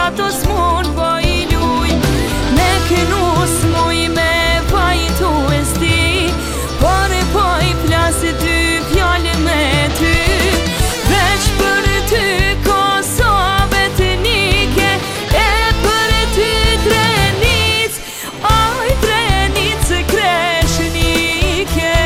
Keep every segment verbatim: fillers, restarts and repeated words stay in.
të smur po i luj. Me kënu s'muj me fajtu e sti, por e po i plasë dy fjallë me ty. Veç për ty Kosovë të nike, e për ty Drenic, oj Drenic Kreshnike.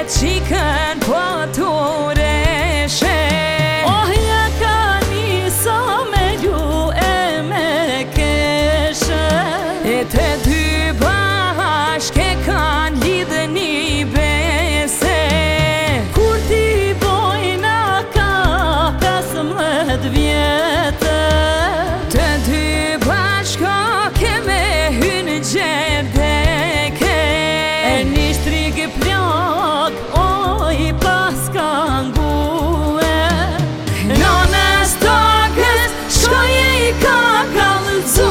qikën po t'ureshe. Oh, ja ka nisa me ju e me keshe. E të dy bashke kan lidhë një bese. Kur ti bojna ka pesëmbëdhjetë vjetë, Të dy bashka keme hynë gjerdeke. e një shtrig plak, oj pas ka ngue. Nonës tokës shkoje i ka kallëzu.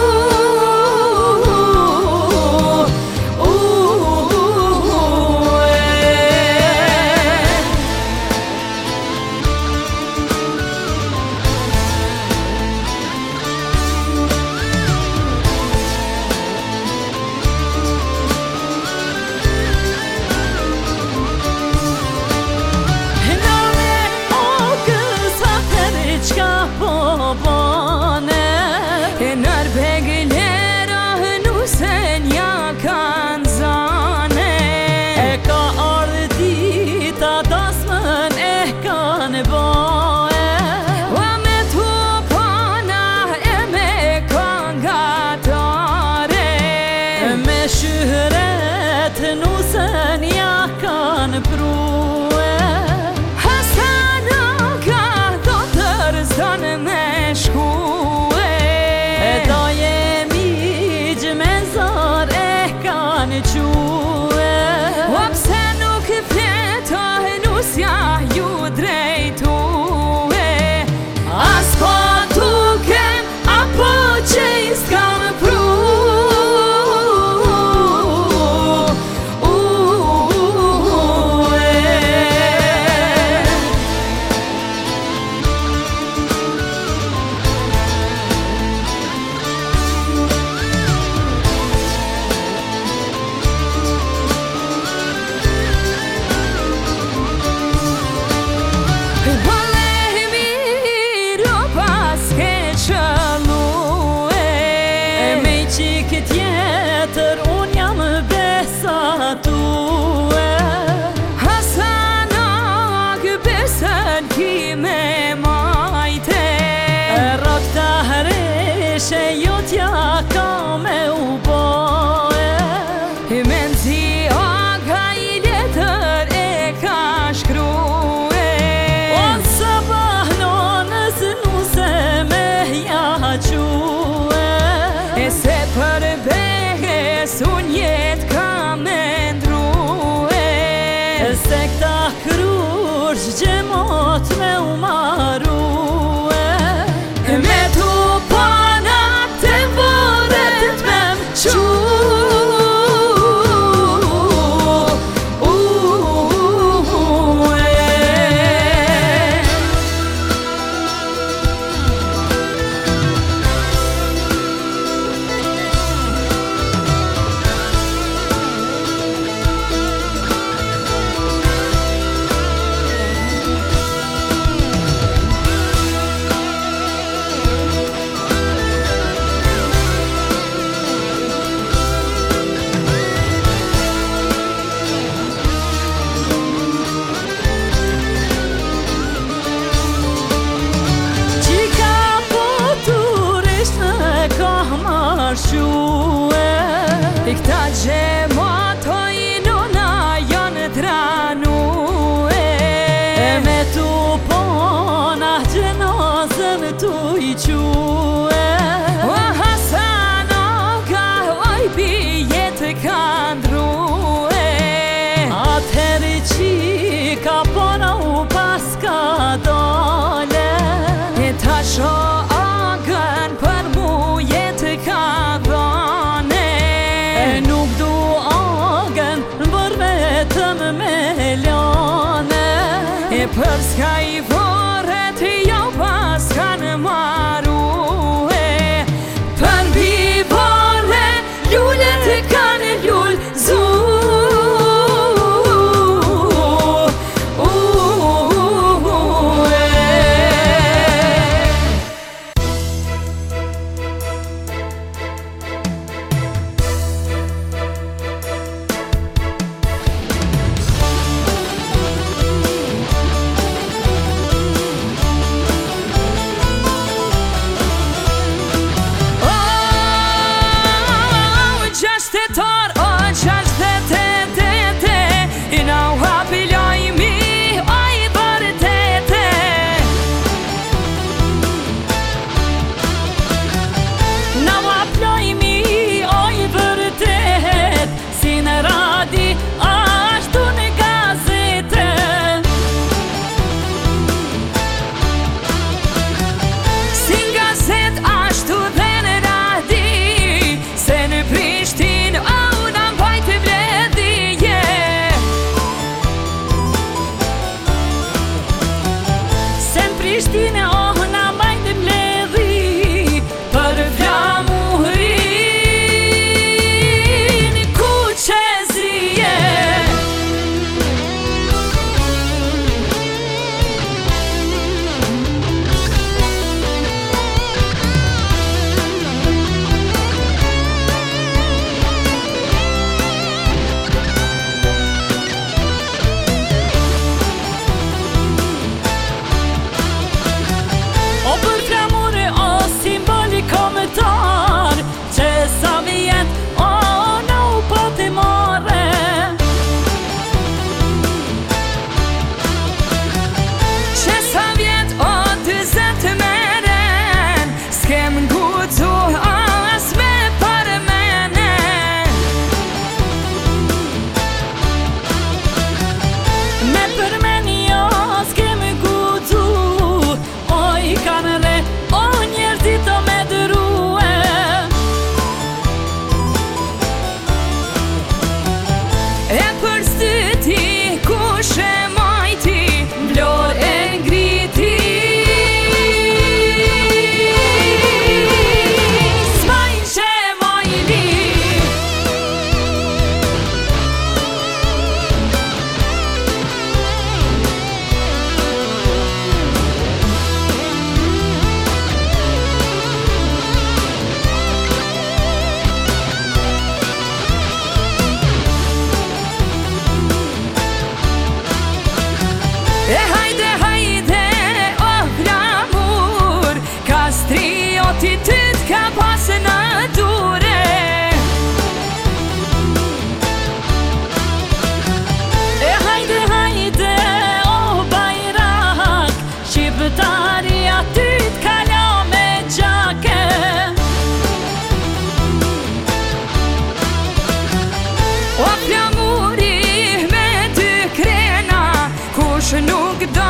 E nër beglera hënusen ja kanë zane. E ka ardhë dita dasmën e kanë bae. Wa me tu pana e me kongatare. Me shyhret nusen ja kanë prue. Hasana ka do tërzon me shkue. E da jemi gjme zar e kanë quë. Wa pse nuk fleto nusja ju drejtue. As po tuken apo që i s'kam pru. Tjetër unë jam besatue. Hasanak besën ki me majte. Rok të hreshe jo t'ja ka me u boe. Me nëzi aga i letër e ka shkrue. On sabah nonës nuse me ja quë. E se për behes unë jetë ka me ndrue. Se këta krush gjemot me u marue. Me tu pana të voret me m'qu. I këta gjemat hojnuna janë dranue. E me tu pona gjenazën tu i quë. O Hasanoka oj bijet ka ndrue. Atëheri qika pona u pas ka dole. E ta sho agën për mu jetë ka dhane. E nuk du agën bër vetëm me lane. E për s'ka i voret jo pas kanë marue. Për mbi vore lullet kanë lullzu. E hajde, hajde, o flamur, kastrioti ty t'ka pas në dure. E hajde, hajde, o bajrak, shqiptaria ty t'kala me gjake. O flamuri me dy krena, kush nuk do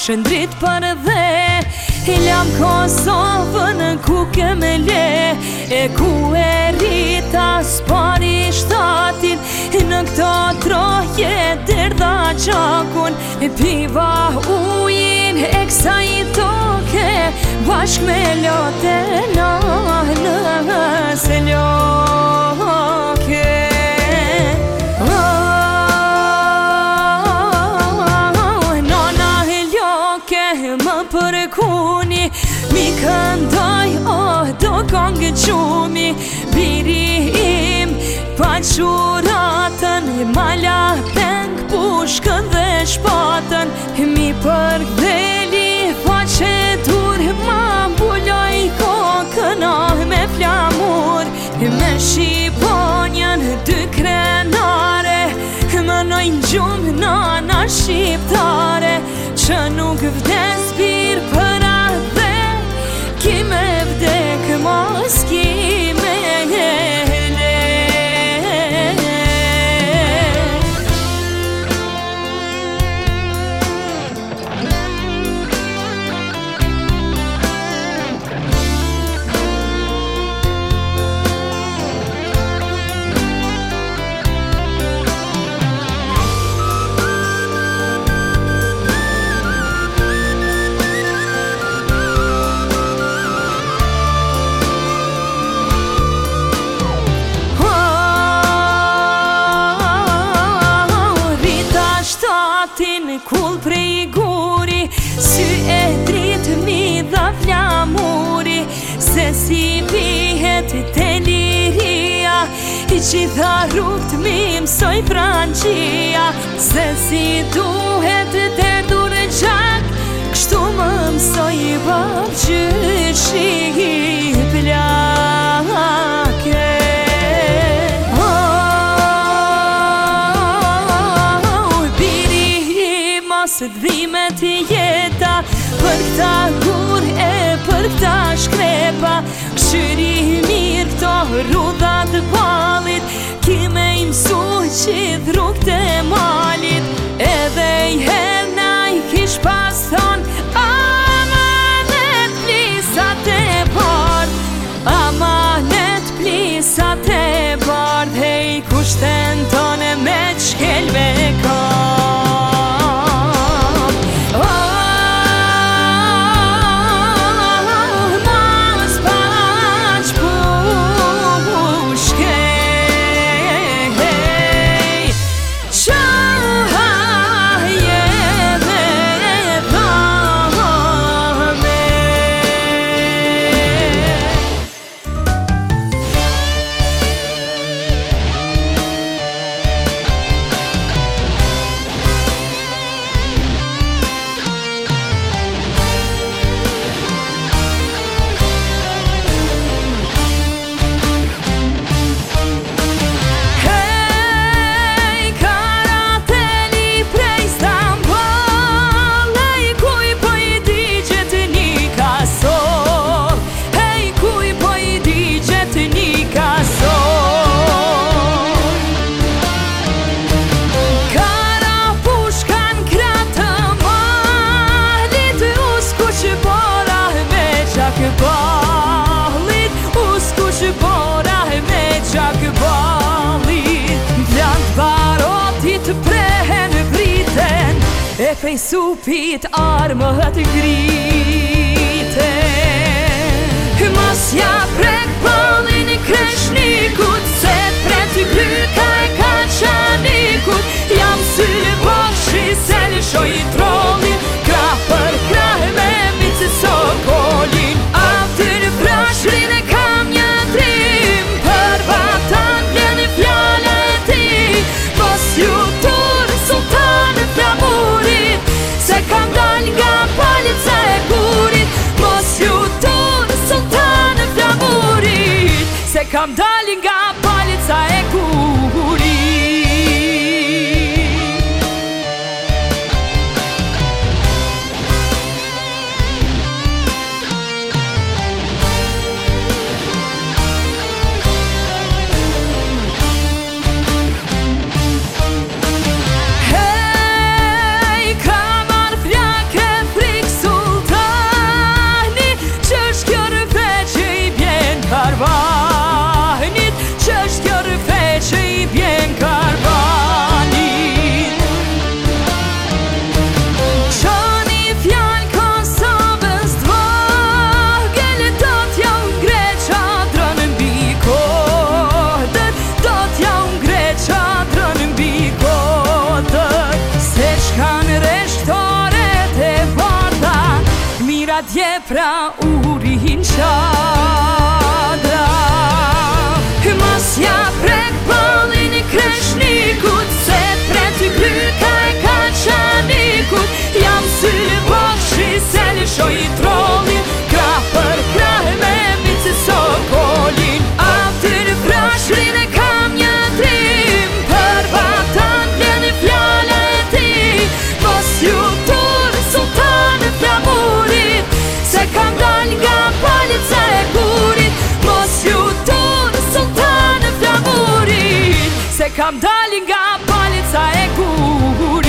shëndrit për dhe I lam Kosovën ku kem le E ku e rita s'pari shtatin Në këto troje derdha qakun E piva ujin e kësa I toke Bashk me lote na nëse loke Më përkuni Mi këndoj, oh, do kongë qumi Biri im, pa quratën Mala peng, pushkën dhe shpatën Mi përgdheli, pa që dur Ma mbuloj kokën, oh, me flamur Me shqiponjën, dy krenare Më nojnë gjumë, nana shqiptare Që nuk vdes pir për adhe Ki me vdek mos ki me le Kull prej guri Sy e drit mi dha flamuri Se si pihet të liria I qitha rrugt mi mësoj Franqia Se si duhet të dur gjak Kështu më mësoj babgjyshi plake Së dhimet jeta Për këta gur e për këta shkrepa Këshyri mirë këto rudhat palit Ki me imsu qith rrugt e malit Edhe I herna I kish pas thon Amanet plisat e bard Amanet plisat e bard Hej kushten tone me qkel me kard E prej supit armët griten Mos ja prek balin I kreshnikut Se pret të kryka e kaçanikut Jam syllë boshi se lëshoj I trolin Krah për krah me mitë sokolin Aftër prashrin e kam një trim Për batan vjen I fjala e ti Mos ju tur sultan e flamurit Se kam dal nga palica e gurit Mos ju tur sultan e flamurit Se kam dal nga palica e gurit Hey, come on, flake madje pra urin qadra. Mos ja prek ballin i kreshnikut, se pre ty kryka e ka qanikut. Jam sy bakshi se lëshoj i trollin, krah për krah me mici sokolin. Atyr frashrin e kam një trim, për vatan vjen i fjala e ti. Mos ju tur sultan e flamurit, se kam dal nga palica e kurit. Mos ju tur sultan e flamurit, se kam dal nga palica e kurit.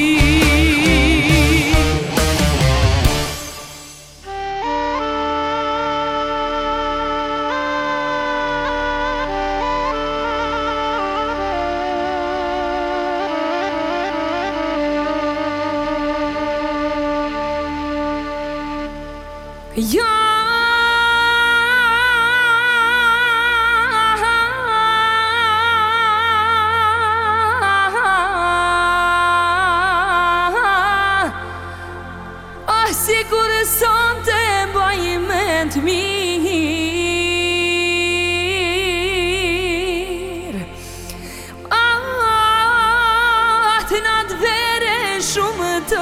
Ja Ah, sigur son te mbaj mend mirë. Ah, të natë vere shumë të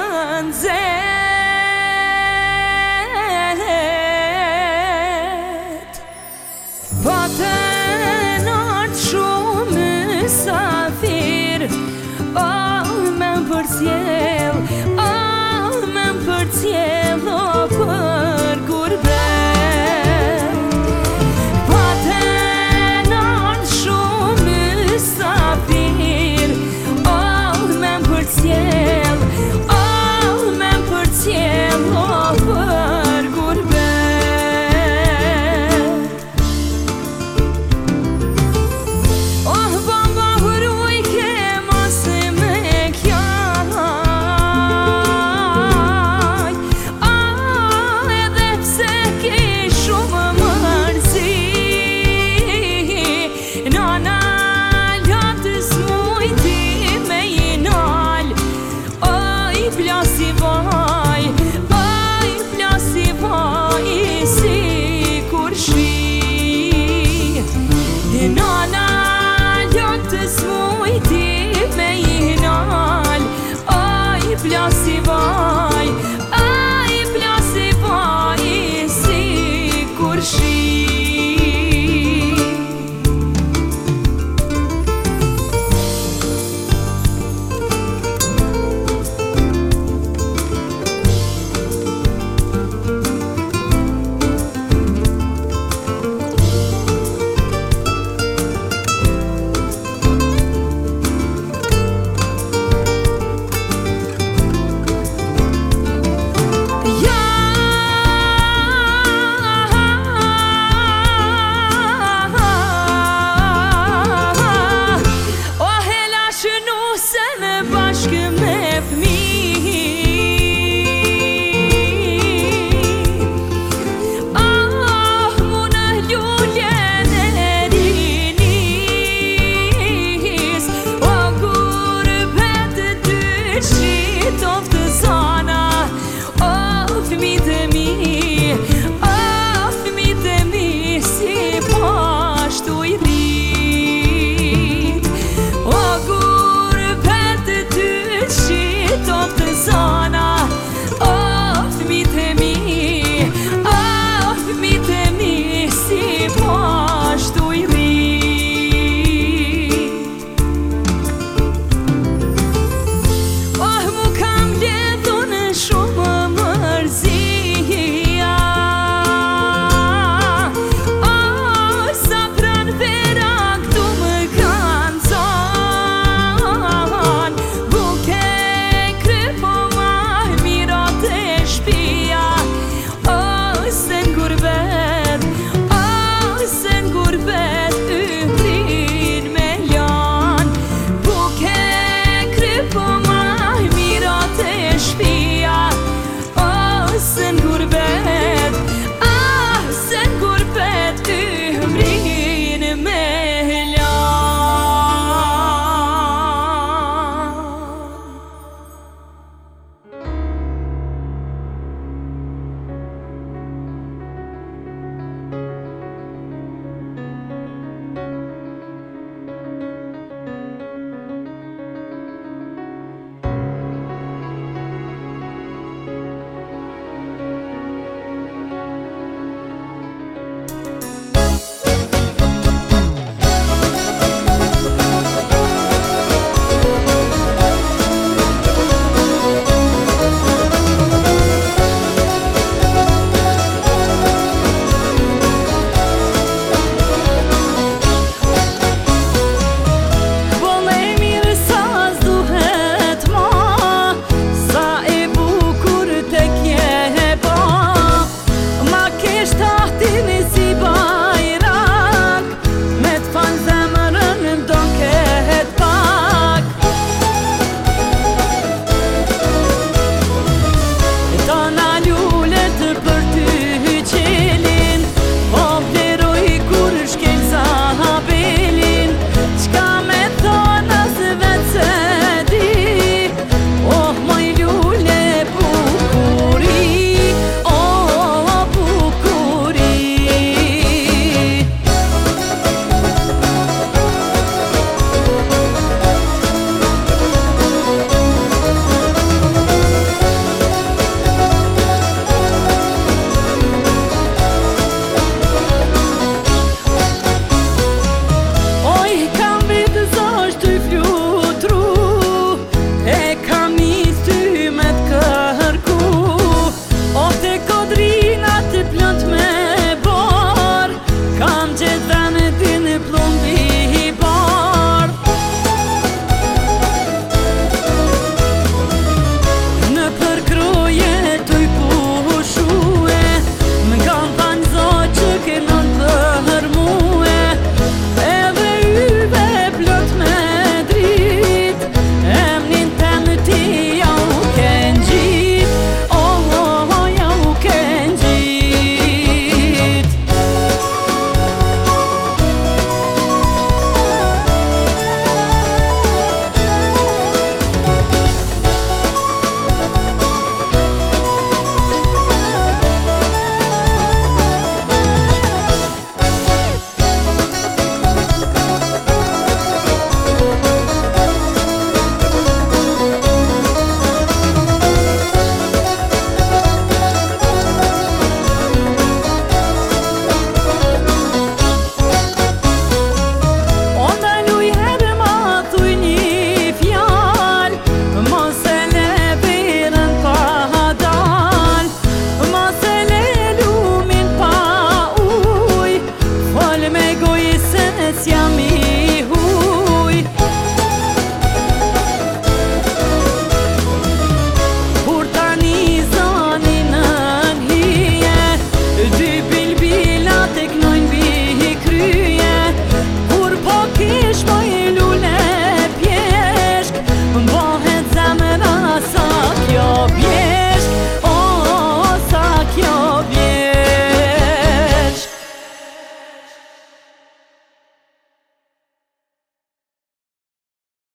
nxehtë, po të natë shumë safir. Oh, me më përcjell, oh, me më përcjell, oh, për gurbet. Po të natë shumë safir, oh, me më përcjell, oh, me më përcjell, oh, për gurbet. Oh, bamba huruj ke mos me kjaj. Ah, edhe pse ke shumë mërzi, nana lotës mujti me i nal. Oj, plasi vaj, oj, plasi vaj, si kur shi. Nana lotës mujti me i nal. Oj, plasi vaj, oj, plasi vaj, si kur shi. O hela shënu se me bashkë